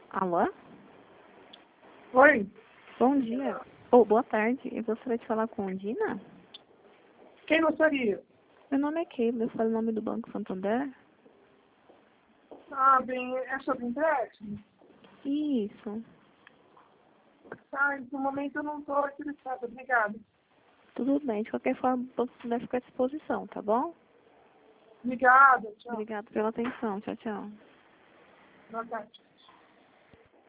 Alô? Oi, Bom dia. Ou boa tarde. Eu gostaria de falar com a Dina. quem gostaria? Meu nome é Keila, eu falo o nome do Banco Santander. Ah, bem, é sobre empréstimo? Isso. Ah, no momento eu não estou interessada, obrigada. Tudo bem. De qualquer forma, o Banco Santander fica à disposição, tá bom? Obrigada, tchau. Obrigada pela atenção. Tchau, tchau. Boa tarde.